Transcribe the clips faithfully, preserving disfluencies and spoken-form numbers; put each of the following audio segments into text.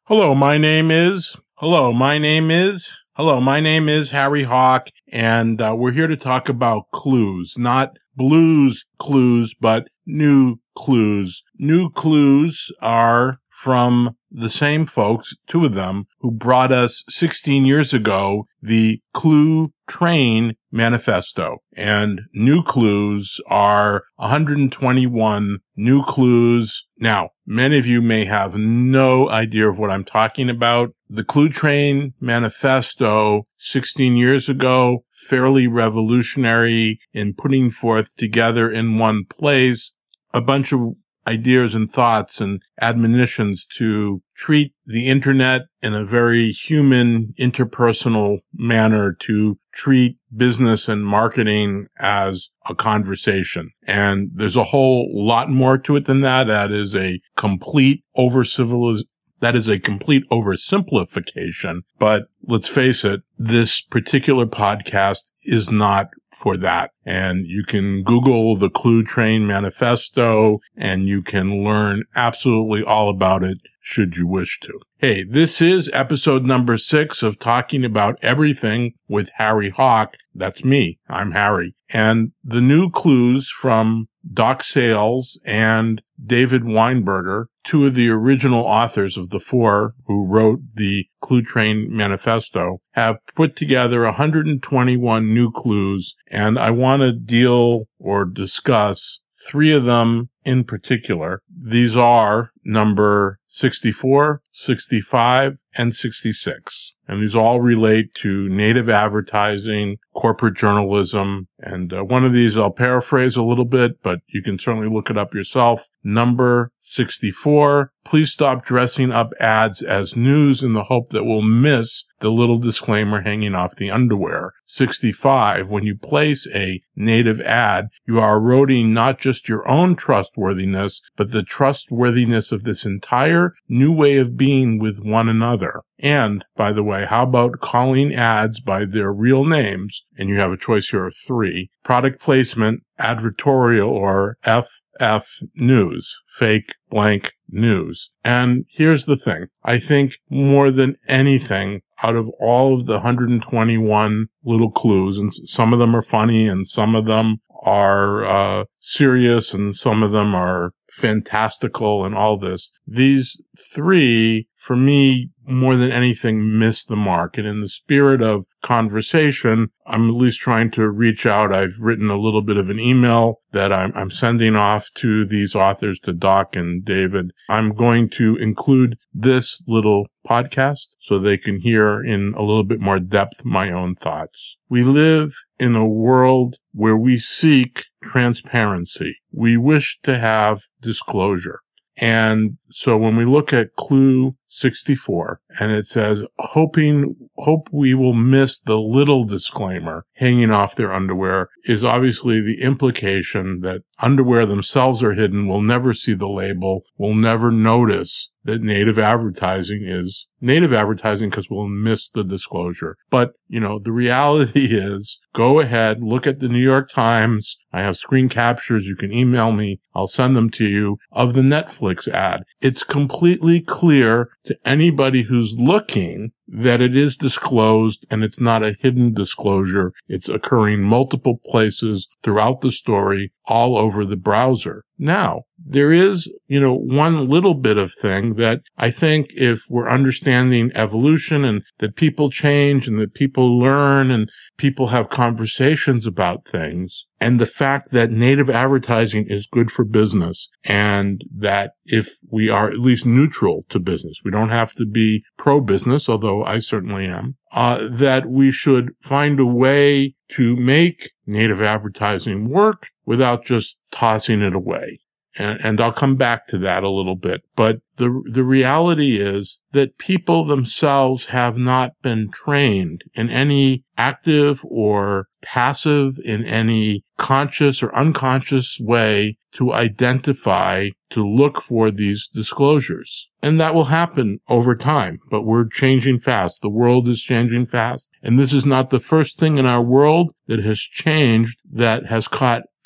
Hello, my name is, hello, my name is, hello, my name is Harry Hawk, and uh, we're here to talk about clues, not blues clues, but new clues. New clues are from the same folks, two of them, who brought us sixteen years ago the Clue Train Manifesto. And new clues are one hundred twenty-one new clues. Now, many of you may have no idea of what I'm talking about. The Clue Train Manifesto sixteen years ago, fairly revolutionary in putting forth together in one place a bunch of ideas and thoughts and admonitions to treat the internet in a very human, interpersonal manner, to treat business and marketing as a conversation. And there's a whole lot more to it than that. That is a complete over-civilization. That is a complete oversimplification, but let's face it, this particular podcast is not for that. And you can Google the Clue Train Manifesto and you can learn absolutely all about it should you wish to. Hey, this is episode number six of Talking About Everything with Harry Hawk. That's me. I'm Harry. And the new clues from Doc Sales and David Weinberger, two of the original authors of the four who wrote the Clue Train Manifesto, have put together one hundred twenty-one new clues, and I want to deal or discuss three of them in particular. These are number sixty-four, sixty-five, and sixty-six. And these all relate to native advertising, corporate journalism. And uh, one of these I'll paraphrase a little bit, but you can certainly look it up yourself. Number sixty-four, please stop dressing up ads as news in the hope that we'll miss the little disclaimer hanging off the underwear. sixty-five, when you place a native ad, you are eroding not just your own trustworthiness, but the trustworthiness of this entire new way of being with one another. And, by the way, how about calling ads by their real names? And you have a choice here of three. Product placement, advertorial, or F F news, fake blank news. And here's the thing. I think more than anything, out of all of the one hundred twenty-one little clues, and some of them are funny and some of them are uh serious and some of them are fantastical and all this, these three, for me, more than anything, miss the mark. And in the spirit of conversation, I'm at least trying to reach out. I've written a little bit of an email that I'm, I'm sending off to these authors, to Doc and David. I'm going to include this little podcast so they can hear in a little bit more depth my own thoughts. We live in a world where we seek transparency. We wish to have disclosure. And so when we look at Clue sixty-four, and it says, hoping, hope we will miss the little disclaimer hanging off their underwear, is obviously the implication that underwear themselves are hidden, will never see the label, will never notice that native advertising is native advertising because we'll miss the disclosure. But, you know, the reality is, go ahead, look at the New York Times. I have screen captures. You can email me. I'll send them to you of the Netflix ad. It's completely clear to anybody who's looking that it is disclosed and it's not a hidden disclosure. It's occurring multiple places throughout the story, all over the browser. Now, there is, you know, one little bit of thing that I think if we're understanding evolution and that people change and that people learn and people have conversations about things, and the fact that native advertising is good for business, and that if we are at least neutral to business, we don't have to be pro-business, although I certainly am, uh, that we should find a way to make native advertising work without just tossing it away. And, and I'll come back to that a little bit. But the the reality is that people themselves have not been trained in any active or passive, in any conscious or unconscious way to identify, to look for these disclosures. And that will happen over time, but we're changing fast. The world is changing fast. And this is not the first thing in our world that has changed that has caught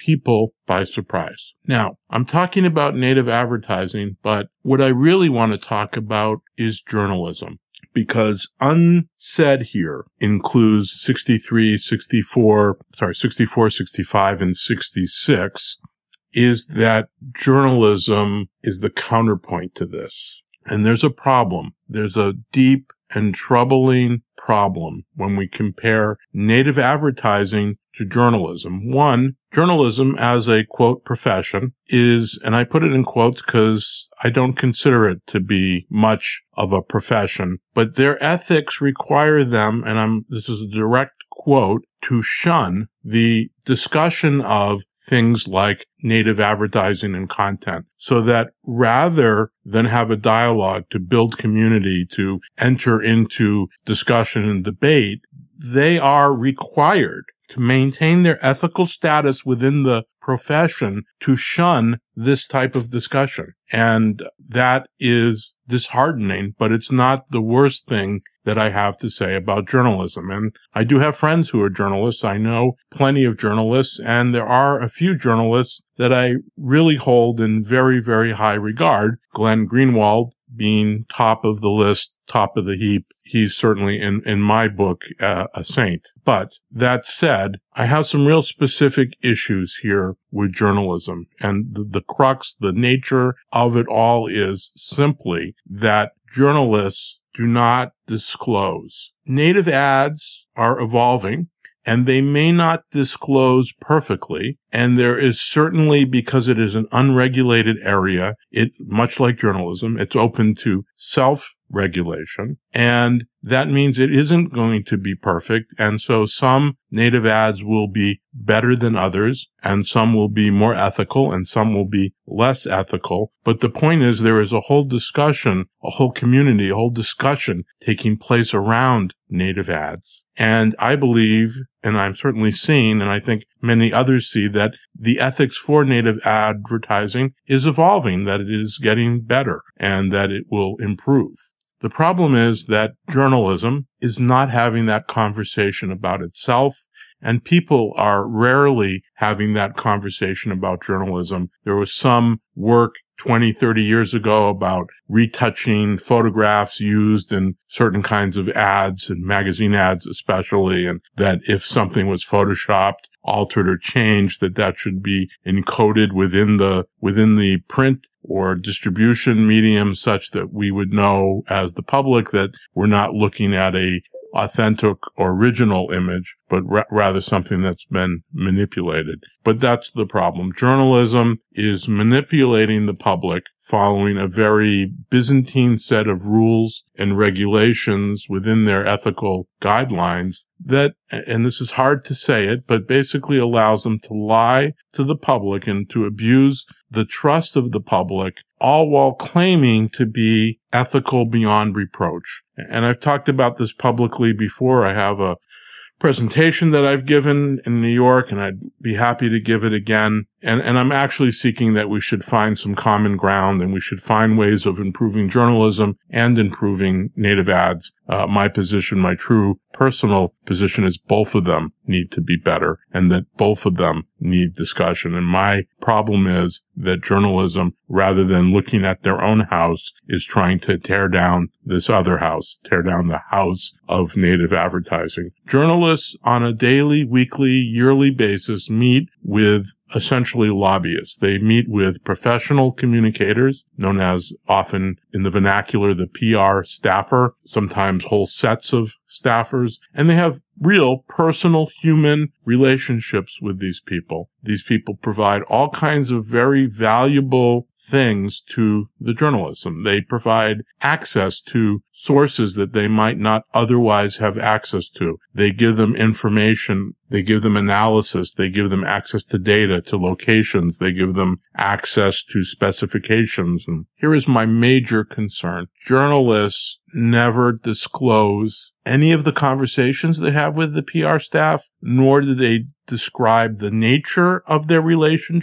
people by surprise. Now, I'm talking about native advertising, but what I really want to talk about is journalism. Because unsaid here in clues sixty-three, sixty-four, sorry, sixty-four, sixty-five, and sixty-six is that journalism is the counterpoint to this. And there's a problem. There's a deep and troubling problem when we compare native advertising to journalism. One, journalism as a, quote, profession is, and I put it in quotes because I don't consider it to be much of a profession, but their ethics require them, and I'm, this is a direct quote, to shun the discussion of things like native advertising and content, so that rather than have a dialogue to build community, to enter into discussion and debate, they are required to maintain their ethical status within the profession to shun this type of discussion. And that is disheartening, but it's not the worst thing that I have to say about journalism. And I do have friends who are journalists. I know plenty of journalists, and there are a few journalists that I really hold in very, very high regard. Glenn Greenwald being top of the list, top of the heap. He's certainly, in, in my book, uh, a saint. But that said, I have some real specific issues here with journalism. And the, the crux, the nature of it all is simply that journalists do not disclose. Native ads are evolving, and they may not disclose perfectly. And there is certainly, because it is an unregulated area, it, much like journalism, it's open to self-regulation. And that means it isn't going to be perfect. And so some native ads will be better than others, and some will be more ethical, and some will be less ethical. But the point is, there is a whole discussion, a whole community, a whole discussion taking place around native ads. And I believe, and I'm certainly seeing, and I think many others see, that the ethics for native advertising is evolving, that it is getting better, and that it will improve. The problem is that journalism is not having that conversation about itself, and people are rarely having that conversation about journalism. There was some work twenty, thirty years ago about retouching photographs used in certain kinds of ads and magazine ads especially, and that if something was photoshopped, altered, or changed, that that should be encoded within the within the print or distribution medium such that we would know as the public that we're not looking at a authentic or original image, but ra- rather something that's been manipulated. But that's the problem. Journalism is manipulating the public following a very Byzantine set of rules and regulations within their ethical guidelines that, and this is hard to say it, but basically allows them to lie to the public and to abuse the trust of the public, all while claiming to be ethical beyond reproach. And I've talked about this publicly before. I have a presentation that I've given in New York, and I'd be happy to give it again. And, and I'm actually seeking that we should find some common ground, and we should find ways of improving journalism and improving native ads. Uh, my position, my true personal position is both of them need to be better, and that both of them need discussion. And my problem is that journalism, rather than looking at their own house, is trying to tear down this other house, tear down the house of native advertising. Journalists on a daily, weekly, yearly basis meet with essentially lobbyists. They meet with professional communicators, known as, often in the vernacular, the P R staffer, sometimes whole sets of staffers, and they have real personal human relationships with these people. These people provide all kinds of very valuable things to the journalism. They provide access to sources that they might not otherwise have access to. They give them information. They give them analysis. They give them access to data, to locations. They give them access to specifications. And here is my major concern. Journalists never disclose any of the conversations they have with the P R staff, nor do they describe the nature of their relationship,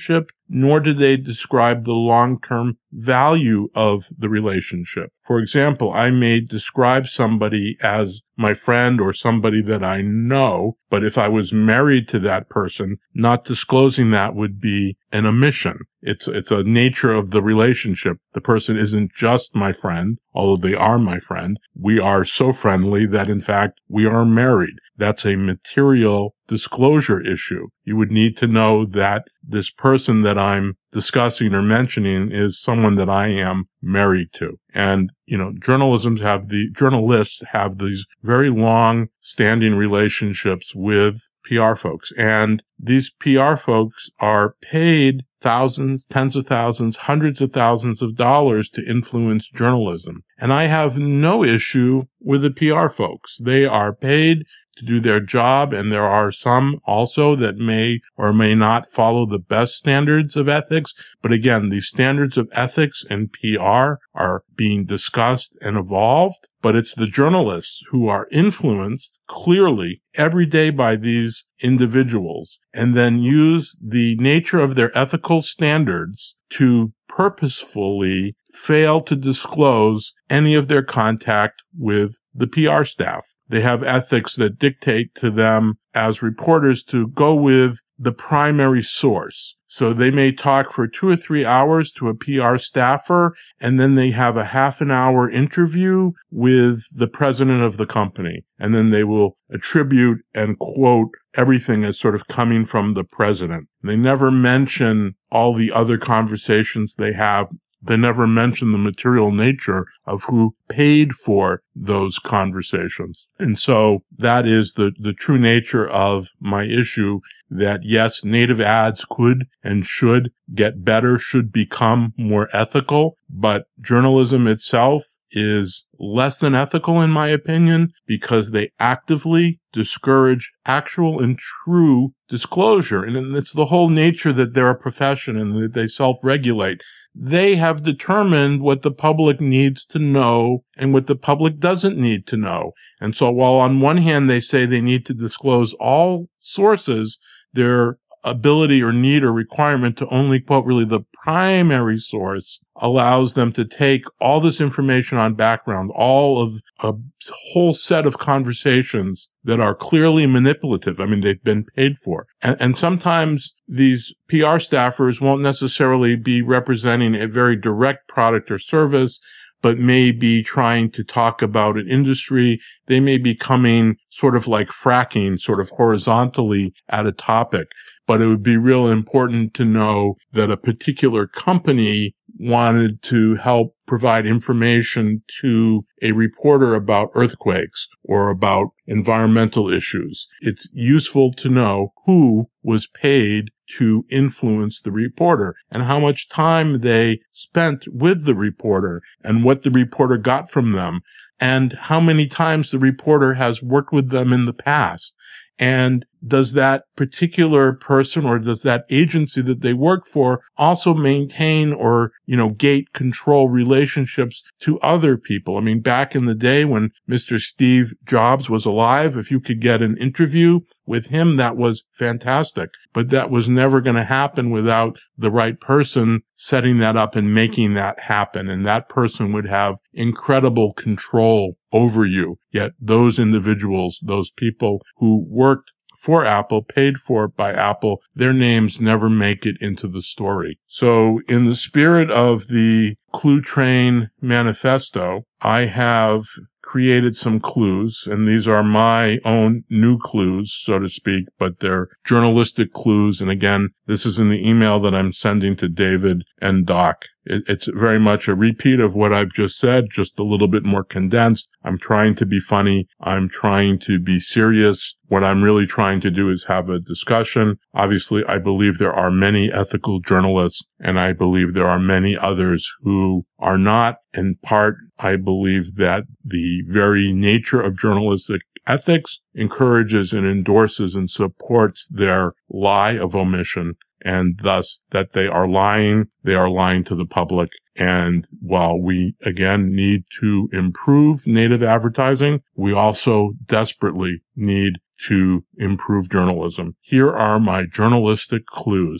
nor do they describe the long-term value of the relationship. For example, I may describe somebody as my friend or somebody that I know, but if I was married to that person, not disclosing that would be an omission. It's, it's a nature of the relationship. The person isn't just my friend, although they are my friend. We are so friendly that, in fact, we are married. That's a material disclosure issue. You would need to know that this person that I'm discussing or mentioning is someone that I am married to. And, you know, journalisms have the, journalists have these very long standing relationships with P R folks. And these P R folks are paid thousands, tens of thousands, hundreds of thousands of dollars to influence journalism. And I have no issue with the P R folks. They are paid to do their job, and there are some also that may or may not follow the best standards of ethics. But again, these standards of ethics and P R are being discussed and evolved, but it's the journalists who are influenced clearly every day by these individuals and then use the nature of their ethical standards to purposefully fail to disclose any of their contact with the P R staff. They have ethics that dictate to them as reporters to go with the primary source. So they may talk for two or three hours to a P R staffer, and then they have a half an hour interview with the president of the company. And then they will attribute and quote everything as sort of coming from the president. They never mention all the other conversations they have. They never mention the material nature of who paid for those conversations. And so that is the, the true nature of my issue, that yes, native ads could and should get better, should become more ethical, but journalism itself is less than ethical, in my opinion, because they actively discourage actual and true disclosure. And it's the whole nature that they're a profession and that they self-regulate. They have determined what the public needs to know and what the public doesn't need to know. And so while on one hand they say they need to disclose all sources, their ability or need or requirement to only quote really the primary source allows them to take all this information on background, all of a whole set of conversations that are clearly manipulative. I mean, they've been paid for. And, and sometimes these P R staffers won't necessarily be representing a very direct product or service, but may be trying to talk about an industry. They may be coming sort of like fracking, sort of horizontally at a topic. But it would be real important to know that a particular company wanted to help provide information to a reporter about earthquakes or about environmental issues. It's useful to know who was paid to influence the reporter and how much time they spent with the reporter and what the reporter got from them and how many times the reporter has worked with them in the past. And does that particular person or does that agency that they work for also maintain or, you know, gate control relationships to other people? I mean, back in the day when Mister Steve Jobs was alive, if you could get an interview with him, that was fantastic. But that was never going to happen without the right person setting that up and making that happen. And that person would have incredible control over you. Yet those individuals, those people who worked for Apple, paid for by Apple, their names never make it into the story. So in the spirit of the Clue Train Manifesto, I have created some clues, and these are my own new clues, so to speak, but they're journalistic clues. And again, this is in the email that I'm sending to David and Doc. It, it's very much a repeat of what I've just said, just a little bit more condensed. I'm trying to be funny. I'm trying to be serious. What I'm really trying to do is have a discussion. Obviously, I believe there are many ethical journalists, and I believe there are many others who are not. In part, I believe that the very nature of journalistic ethics encourages and endorses and supports their lie of omission, and thus that they are lying, they are lying to the public. And while we, again, need to improve native advertising, we also desperately need to improve journalism. Here are my journalistic clues.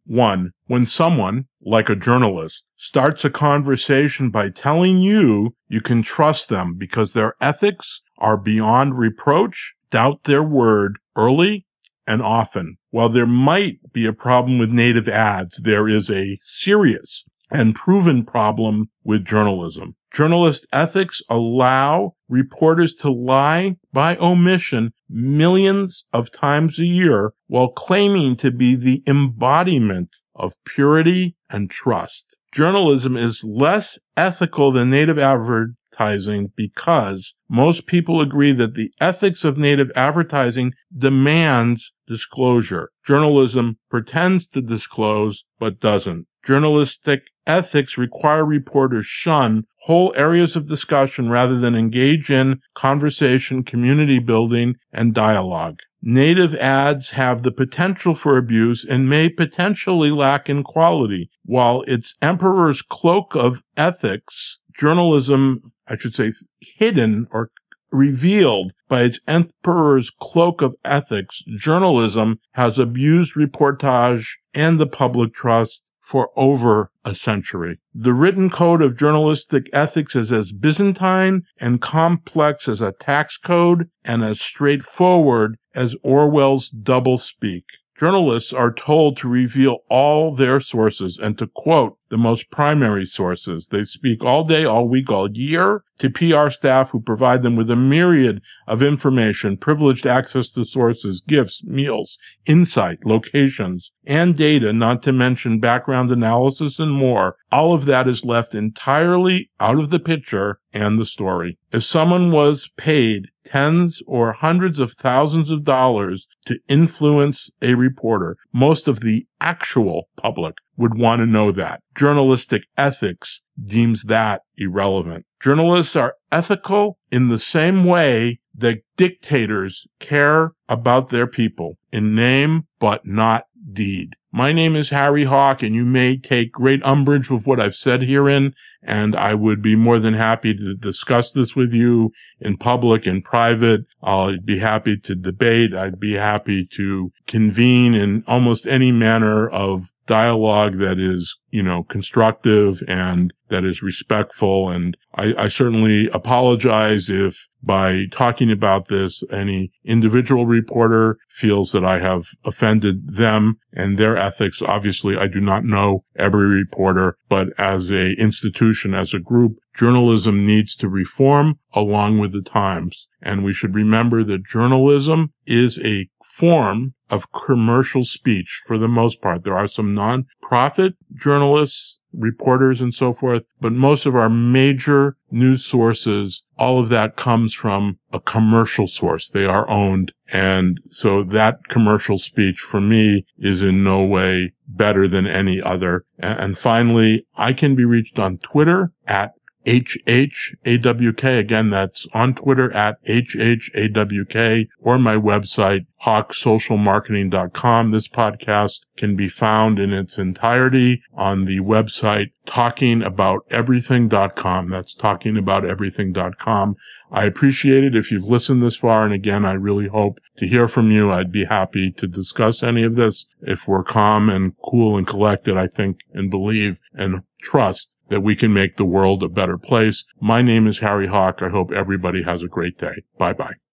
One, when someone, like a journalist, starts a conversation by telling you you can trust them because their ethics are beyond reproach, doubt their word early and often. While there might be a problem with native ads, there is a serious and proven problem with journalism. Journalist ethics allow reporters to lie by omission millions of times a year while claiming to be the embodiment of purity and trust. Journalism is less ethical than native advertising because most people agree that the ethics of native advertising demands disclosure. Journalism pretends to disclose but doesn't. Journalistic ethics require reporters shun whole areas of discussion rather than engage in conversation, community building, and dialogue. Native ads have the potential for abuse and may potentially lack in quality. While its emperor's cloak of ethics, journalism, I should say, hidden or revealed by its emperor's cloak of ethics, journalism has abused reportage and the public trust for over a century. The written code of journalistic ethics is as Byzantine and complex as a tax code and as straightforward as Orwell's doublespeak. Journalists are told to reveal all their sources and to quote the most primary sources. They speak all day, all week, all year to P R staff who provide them with a myriad of information, privileged access to sources, gifts, meals, insight, locations, and data, not to mention background analysis and more. All of that is left entirely out of the picture and the story. If someone was paid tens or hundreds of thousands of dollars to influence a reporter, most of the actual public would want to know that. Journalistic ethics deems that irrelevant. Journalists are ethical in the same way that dictators care about their people, in name but not deed. My name is Harry Hawk, and you may take great umbrage with what I've said herein, and I would be more than happy to discuss this with you in public, in private. I'd be happy to debate. I'd be happy to convene in almost any manner of dialogue that is, you know, constructive and that is respectful. And I, I certainly apologize if by talking about this, any individual reporter feels that I have offended them and their ethics. Obviously, I do not know every reporter, but as a institution, as a group, journalism needs to reform along with the times. And we should remember that journalism is a form of commercial speech for the most part. There are some non-profit journalists, reporters, and so forth, but most of our major news sources, all of that comes from a commercial source. They are owned. And so that commercial speech for me is in no way better than any other. And finally, I can be reached on Twitter at H H A W K. Again, that's on Twitter at H H A W K or my website, hawk social marketing dot com. This podcast can be found in its entirety on the website talking about everything dot com. That's talking about everything dot com. I appreciate it if you've listened this far. And again, I really hope to hear from you. I'd be happy to discuss any of this if we're calm and cool and collected, I think, and believe and trust that we can make the world a better place. My name is Harry Hawk. I hope everybody has a great day. Bye-bye.